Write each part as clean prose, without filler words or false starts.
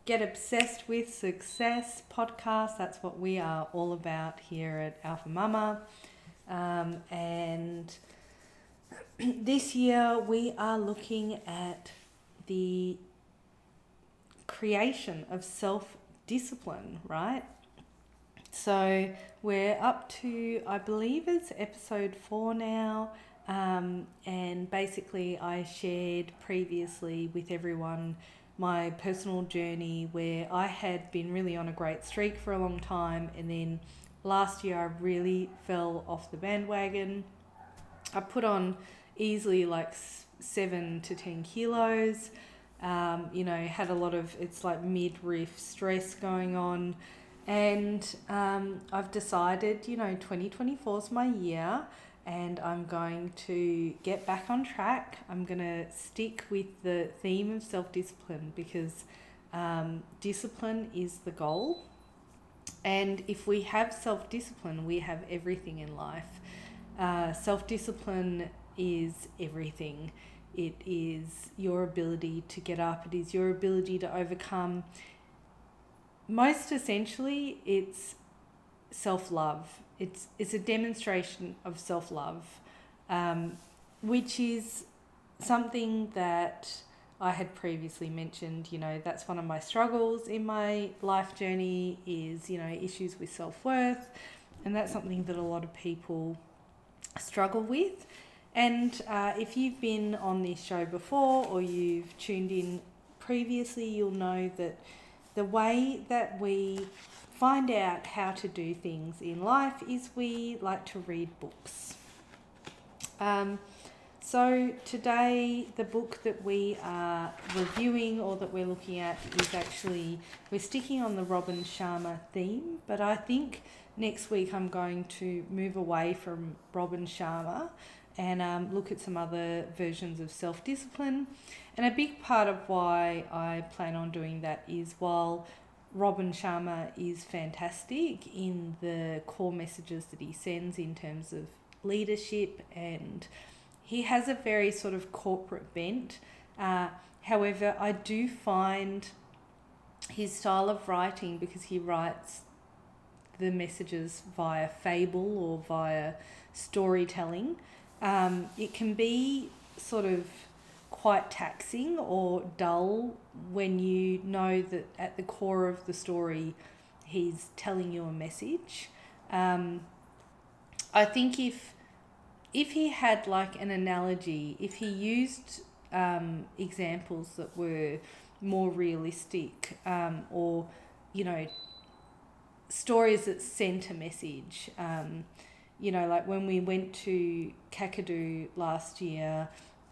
Get Obsessed with Success podcast. That's what we are all about here at Alpha Mama. And this year we are looking at the creation of self-discipline, right? So we're up to, I believe it's episode 4 now. And basically I shared previously with everyone my personal journey where I had been really on a great streak for a long time, and then last year I really fell off the bandwagon. I put on easily like 7 to 10 kilos, had a lot of, it's like midriff stress going on. And I've decided, 2024 is my year, and I'm going to get back on track. I'm going to stick with the theme of self-discipline because discipline is the goal. And if we have self-discipline, we have everything in life. Self-discipline is everything. It is your ability to get up. It is your ability to overcome. Most essentially, it's self-love. It's a demonstration of self-love, which is something that I had previously mentioned. That's one of my struggles in my life journey is, issues with self-worth. And that's something that a lot of people struggle with. And if you've been on this show before or you've tuned in previously, you'll know that the way that we find out how to do things in life is we like to read books. So today the book that we are reviewing or that we're looking at is actually, we're sticking on the Robin Sharma theme, but I think next week I'm going to move away from Robin Sharma and look at some other versions of self-discipline. And a big part of why I plan on doing that is while Robin Sharma is fantastic in the core messages that he sends in terms of leadership, and he has a very sort of corporate bent. However, I do find his style of writing, because he writes the messages via fable or via storytelling, it can be sort of quite taxing or dull when you know that at the core of the story he's telling you a message. I think if he had like an analogy, if he used examples that were more realistic, or stories that sent a message, like when we went to Kakadu last year,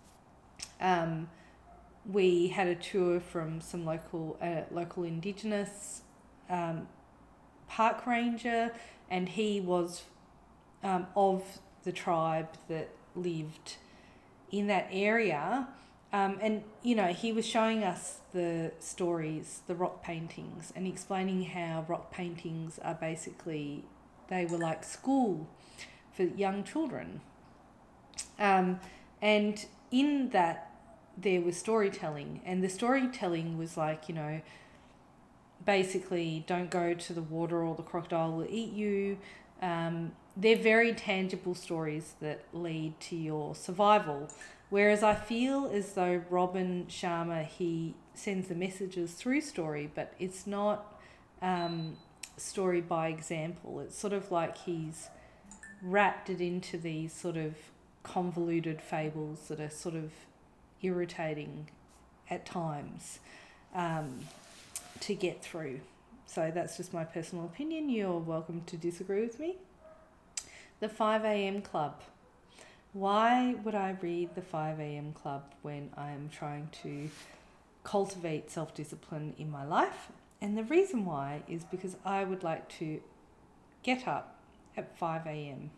we had a tour from some local Indigenous park ranger, and he was of the tribe that lived in that area, and he was showing us the stories, the rock paintings, and explaining how rock paintings are basically, they were like school for young children, and in that there was storytelling, and the storytelling was like, basically don't go to the water or the crocodile will eat you. They're very tangible stories that lead to your survival. Whereas I feel as though Robin Sharma, he sends the messages through story, but it's not story by example. It's sort of like he's wrapped it into these sort of convoluted fables that are sort of irritating at times to get through. So that's just my personal opinion. You're welcome to disagree with me. The 5 a.m. Club. Why would I read the 5 a.m. Club when I am trying to cultivate self-discipline in my life? And the reason why is because I would like to get up at 5 a.m.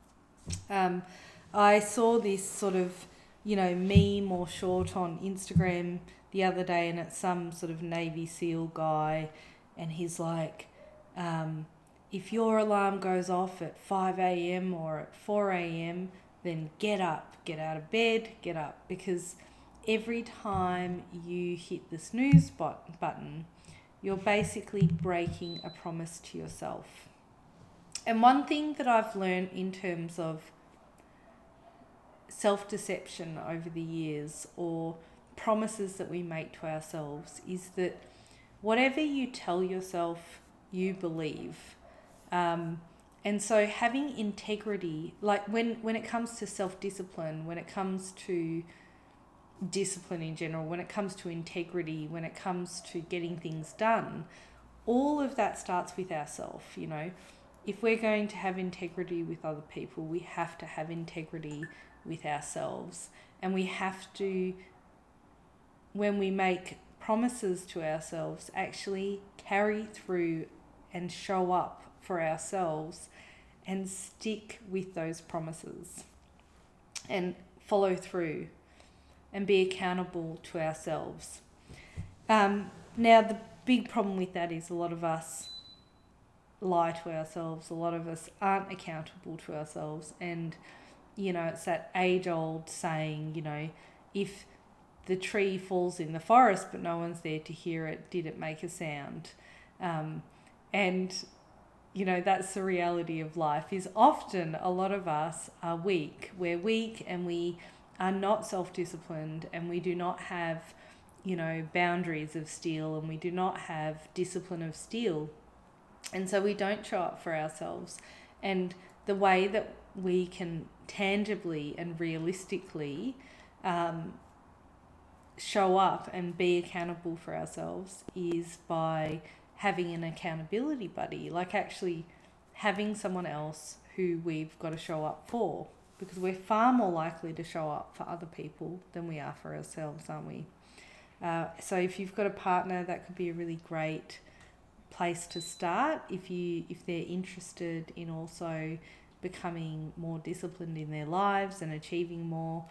I saw this sort of, meme or short on Instagram the other day, and it's some sort of Navy SEAL guy, and he's like, if your alarm goes off at 5 a.m. or at 4 a.m., then get up, get out of bed, get up, because every time you hit the snooze button, you're basically breaking a promise to yourself. And one thing that I've learned in terms of self-deception over the years, or promises that we make to ourselves, is that whatever you tell yourself, you believe. And so having integrity, like when it comes to self-discipline, when it comes to discipline in general, when it comes to integrity, when it comes to getting things done, all of that starts with ourselves, you know. If we're going to have integrity with other people, we have to have integrity with ourselves. And we have to, when we make promises to ourselves, actually carry through and show up for ourselves and stick with those promises and follow through and be accountable to ourselves. Now, the big problem with that is a lot of us lie to ourselves. A lot of us aren't accountable to ourselves. And, you know, it's that age-old saying, you know, if the tree falls in the forest but no one's there to hear it, did it make a sound? And, you know, that's the reality of life, is often a lot of us are weak. We're weak and we are not self-disciplined, and we do not have, you know, boundaries of steel, and we do not have discipline of steel. And so we don't show up for ourselves. And the way that we can tangibly and realistically show up and be accountable for ourselves is by having an accountability buddy, like actually having someone else who we've got to show up for, because we're far more likely to show up for other people than we are for ourselves, aren't we? So if you've got a partner, that could be a really great place to start if they're interested in also becoming more disciplined in their lives and achieving more.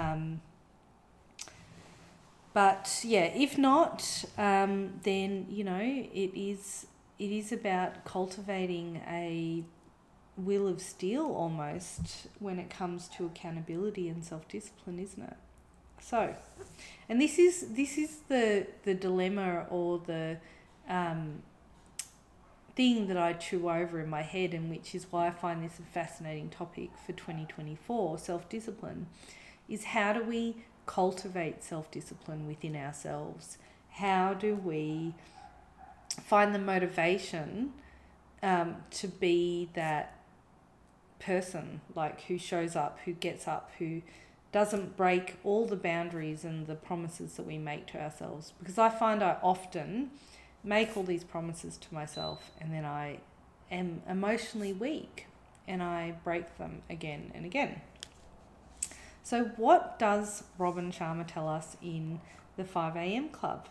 But yeah, if not, then, you know, it is about cultivating a will of steel almost when it comes to accountability and self-discipline, isn't it? So, and this is the dilemma, or the thing that I chew over in my head, and which is why I find this a fascinating topic for 2024, self-discipline, is how do we cultivate self-discipline within ourselves? How do we find the motivation to be that person, like, who shows up, who gets up, who doesn't break all the boundaries and the promises that we make to ourselves? Because I find I often make all these promises to myself, and then I am emotionally weak and I break them again and again. So what does Robin Sharma tell us in the 5 a.m. Club?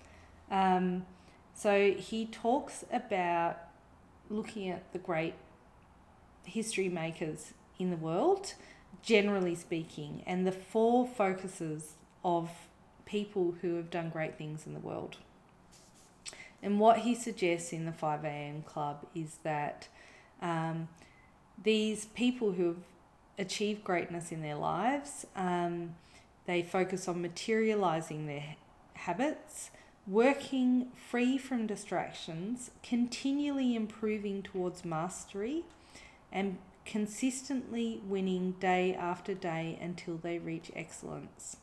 So he talks about looking at the great history makers in the world, generally speaking, and the 4 focuses of people who have done great things in the world. And what he suggests in the 5 a.m. Club is that these people who have achieved greatness in their lives, they focus on materializing their habits, working free from distractions, continually improving towards mastery, and consistently winning day after day until they reach excellence.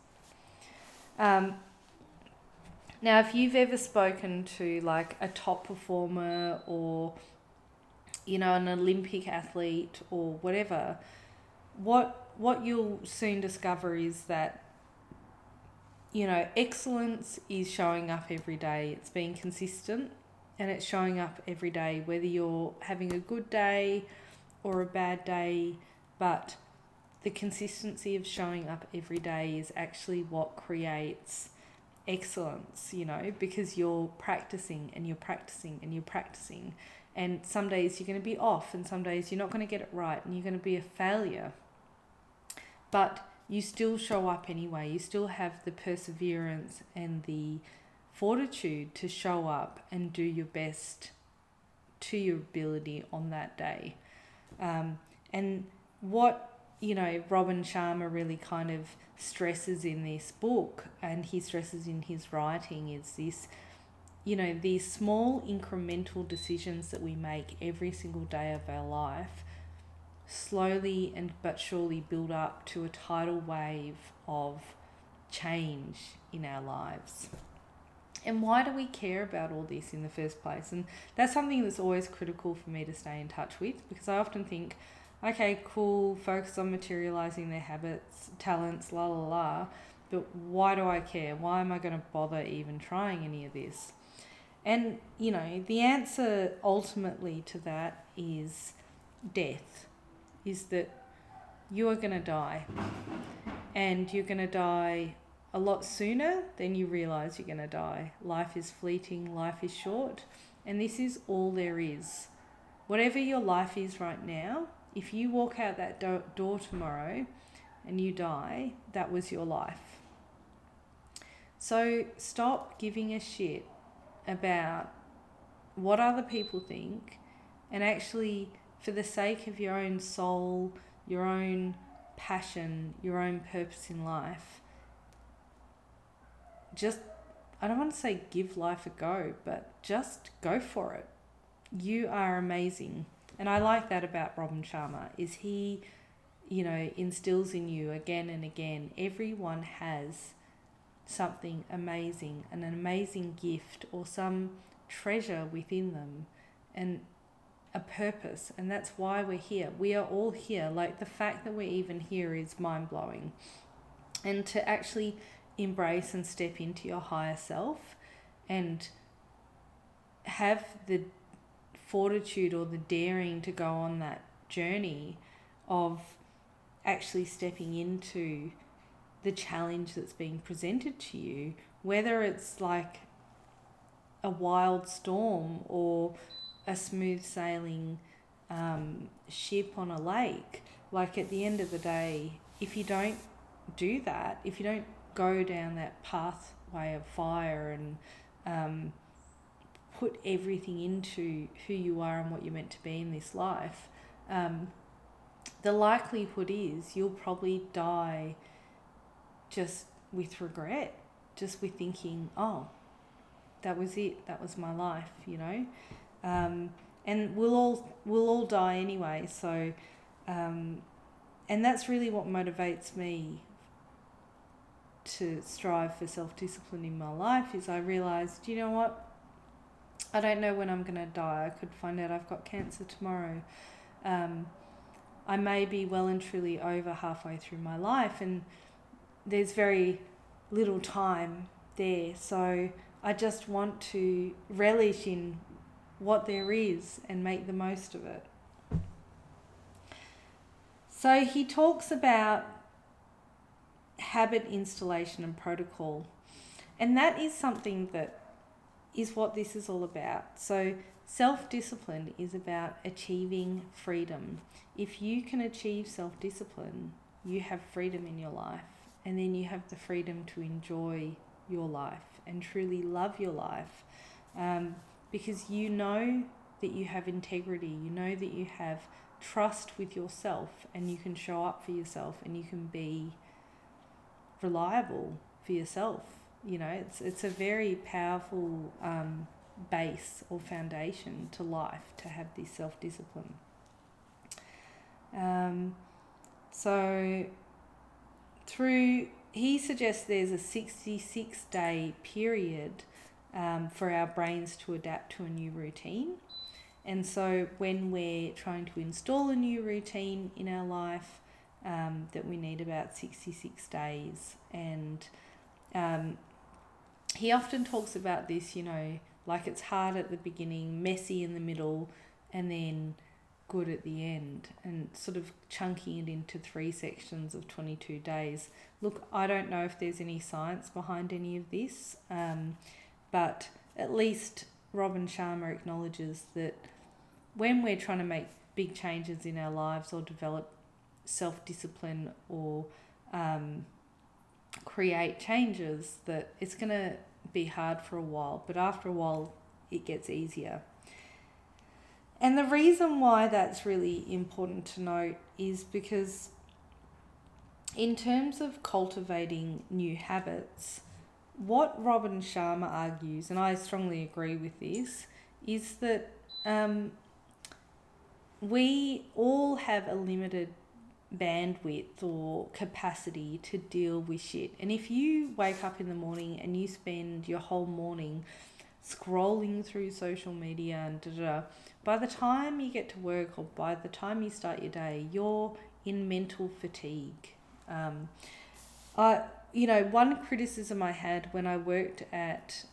Now, if you've ever spoken to like a top performer, or, you know, an Olympic athlete or whatever, what you'll soon discover is that, you know, excellence is showing up every day. It's being consistent, and it's showing up every day, whether you're having a good day or a bad day. But the consistency of showing up every day is actually what creates excellence, you know, because you're practicing and you're practicing and you're practicing. And some days you're going to be off, and some days you're not going to get it right, and you're going to be a failure. But you still show up anyway. You still have the perseverance and the fortitude to show up and do your best to your ability on that day. And what, you know, Robin Sharma really kind of stresses in this book, and he stresses in his writing, is this these small incremental decisions that we make every single day of our life slowly and but surely build up to a tidal wave of change in our lives. And why do we care about all this in the first place? And that's something that's always critical for me to stay in touch with, because I often think, okay, cool, focus on materializing their habits, talents, la la la, but why do I care? Why am I going to bother even trying any of this? And, the answer ultimately to that is death, is that you are going to die. And you're going to die a lot sooner than you realise you're going to die. Life is fleeting, life is short, and this is all there is. Whatever your life is right now, if you walk out that door tomorrow and you die, that was your life. So stop giving a shit about what other people think, and actually, for the sake of your own soul, your own passion, your own purpose in life, just, I don't want to say give life a go, but just go for it. You are amazing. And I like that about Robin Sharma, is he, instills in you again and again, everyone has something amazing, an amazing gift or some treasure within them and a purpose. And that's why we're here. We are all here. Like, the fact that we're even here is mind-blowing. And to actually embrace and step into your higher self and have the fortitude or the daring to go on that journey of actually stepping into the challenge that's being presented to you, whether it's like a wild storm or a smooth sailing ship on a lake. Like, at the end of the day, if you don't do that, if you don't go down that pathway of fire and put everything into who you are and what you're meant to be in this life, the likelihood is you'll probably die just with regret, just with thinking, oh, that was it, that was my life, and we'll all die anyway. So and that's really what motivates me to strive for self-discipline in my life, is I realised, you know what, I don't know when I'm going to die. I could find out I've got cancer tomorrow. I may be well and truly over halfway through my life, and there's very little time there. So I just want to relish in what there is and make the most of it. So he talks about habit installation and protocol, and that is something that is what this is all about. So self-discipline is about achieving freedom. If you can achieve self-discipline, you have freedom in your life, and then you have the freedom to enjoy your life and truly love your life, because you know that you have integrity, you know that you have trust with yourself, and you can show up for yourself, and you can be reliable for yourself. It's a very powerful base or foundation to life, to have this self-discipline. So he suggests there's a 66-day period for our brains to adapt to a new routine. And so when we're trying to install a new routine in our life, that we need about 66 days. And he often talks about this, like it's hard at the beginning, messy in the middle, and then good at the end, and sort of chunking it into 3 sections of 22 days. Look, I don't know if there's any science behind any of this, but at least Robin Sharma acknowledges that when we're trying to make big changes in our lives or develop self-discipline or create changes, that it's going to be hard for a while, but after a while it gets easier. And the reason why that's really important to note is because in terms of cultivating new habits, what Robin Sharma argues, and I strongly agree with this, is that we all have a limited bandwidth or capacity to deal with shit. And if you wake up in the morning and you spend your whole morning scrolling through social media and by the time you get to work or by the time you start your day, you're in mental fatigue. One criticism I had when I worked at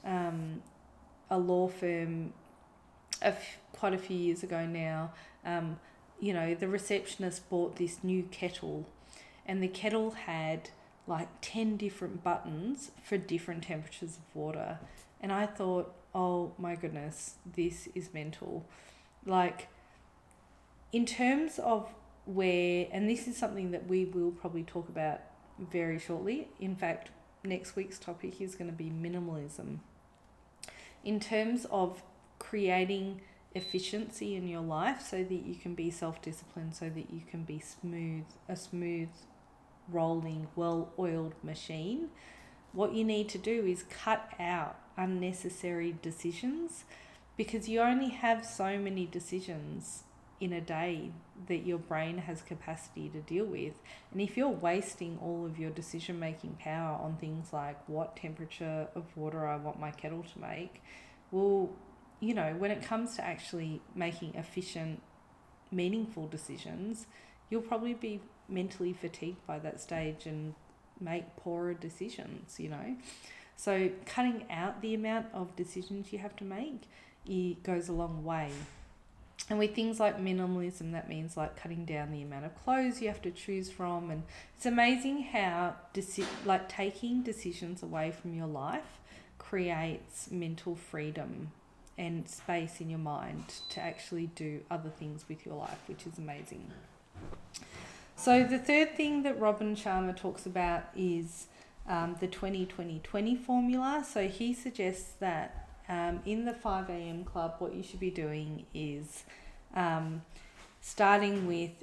a law firm quite a few years ago now, the receptionist bought this new kettle, and the kettle had like 10 different buttons for different temperatures of water. And I thought, oh my goodness, this is mental. Like, in terms of and this is something that we will probably talk about very shortly. In fact, next week's topic is going to be minimalism. In terms of creating efficiency in your life so that you can be self-disciplined, so that you can be a smooth rolling, well-oiled machine, what you need to do is cut out unnecessary decisions, because you only have so many decisions in a day that your brain has capacity to deal with. And if you're wasting all of your decision-making power on things like what temperature of water I want my kettle to make, well, when it comes to actually making efficient, meaningful decisions, you'll probably be mentally fatigued by that stage and make poorer decisions, So cutting out the amount of decisions you have to make, it goes a long way. And with things like minimalism, that means like cutting down the amount of clothes you have to choose from. And it's amazing how taking decisions away from your life creates mental freedom and space in your mind to actually do other things with your life, which is amazing. So the third thing that Robin Sharma talks about is the 20-20-20 formula. So he suggests that in the 5 a.m. club, what you should be doing is starting with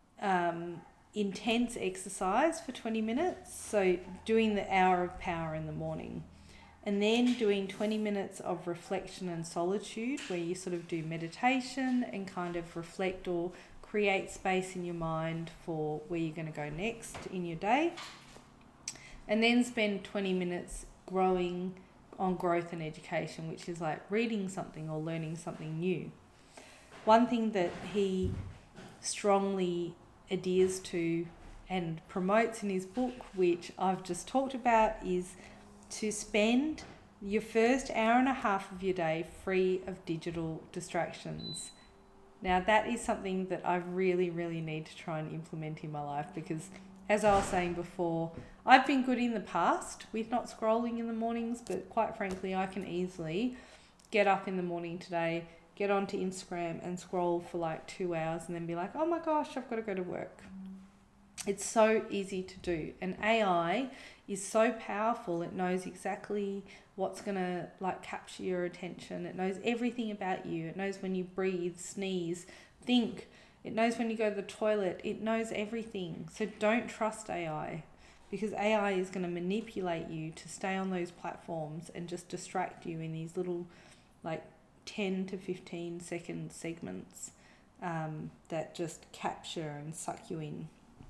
intense exercise for 20 minutes. So doing the hour of power in the morning. And then doing 20 minutes of reflection and solitude, where you sort of do meditation and kind of reflect or create space in your mind for where you're going to go next in your day. And then spend 20 minutes growing on growth and education, which is like reading something or learning something new. One thing that he strongly adheres to and promotes in his book, which I've just talked about, is to spend your first hour and a half of your day free of digital distractions. Now, that is something that I really, really need to try and implement in my life, because as I was saying before, I've been good in the past with not scrolling in the mornings, but quite frankly, I can easily get up in the morning today, get onto Instagram and scroll for like 2 hours and then be like, oh my gosh, I've got to go to work. It's so easy to do. And AI is so powerful. It knows exactly what's going to like capture your attention. It knows everything about you. It knows when you breathe, sneeze, think. It knows when you go to the toilet. It knows everything. So don't trust AI, because AI is going to manipulate you to stay on those platforms and just distract you in these little like 10 to 15 second segments that just capture and suck you in.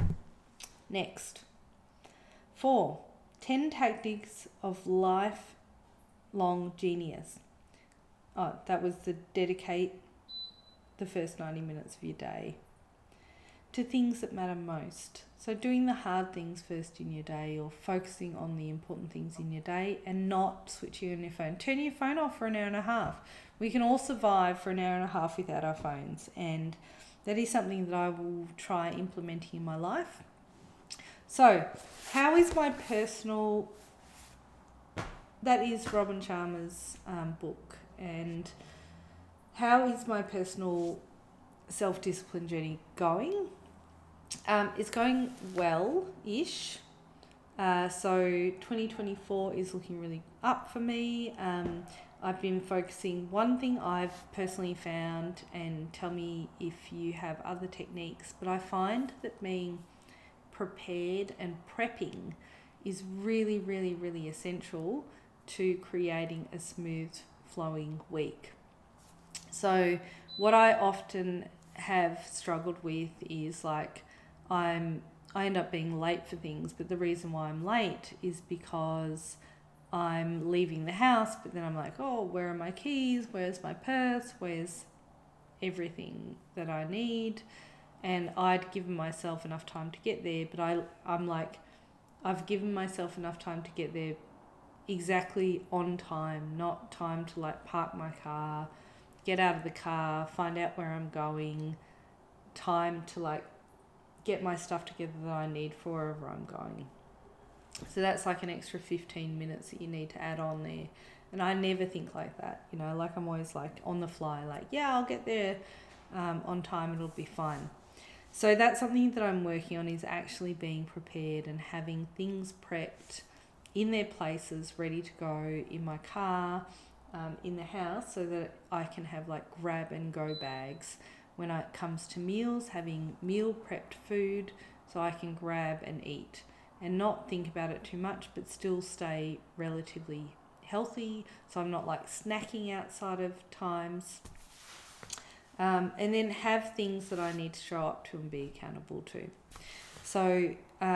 Next, 4, 10 tactics of lifelong genius. Oh, that was to dedicate the first 90 minutes of your day to things that matter most. So doing the hard things first in your day, or focusing on the important things in your day and not switching on your phone. Turn your phone off for an hour and a half. We can all survive for an hour and a half without our phones, and that is something that I will try implementing in my life. So, how is my personal... That is Robin Sharma's book. And how is my personal self-discipline journey going? It's going well-ish. So 2024 is looking really up for me. I've been focusing... One thing I've personally found, and tell me if you have other techniques, but I find that being prepared and prepping is really, really, really essential to creating a smooth flowing week. So what I often have struggled with is like I end up being late for things, but the reason why I'm late is because I'm leaving the house, but then I'm like, oh, where are my keys? Where's my purse? Where's everything that I need? And I'd given myself enough time to get there, but I'm like, I've given myself enough time to get there exactly on time, not time to like park my car, get out of the car, find out where I'm going, time to like get my stuff together that I need for wherever I'm going. So that's like an extra 15 minutes that you need to add on there. And I never think like that, you know, like I'm always like on the fly, like, yeah, I'll get there on time, it'll be fine. So that's something that I'm working on, is actually being prepared and having things prepped in their places, ready to go in my car, in the house, so that I can have like grab and go bags when it comes to meals, having meal prepped food so I can grab and eat and not think about it too much, but still stay relatively healthy, so I'm not like snacking outside of times. And then have things that I need to show up to and be accountable to. So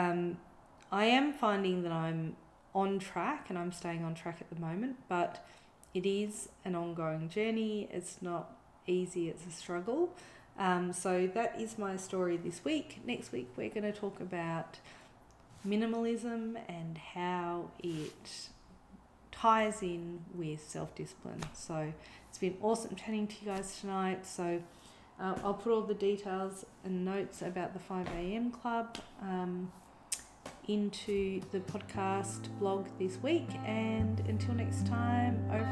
I am finding that I'm on track, and I'm staying on track at the moment, but it is an ongoing journey. It's not easy, it's a struggle. So that is my story this week. Next week we're going to talk about minimalism and how it ties in with self-discipline. So it's been awesome chatting to you guys tonight. So I'll put all the details and notes about the 5am club into the podcast blog this week. And until next time, over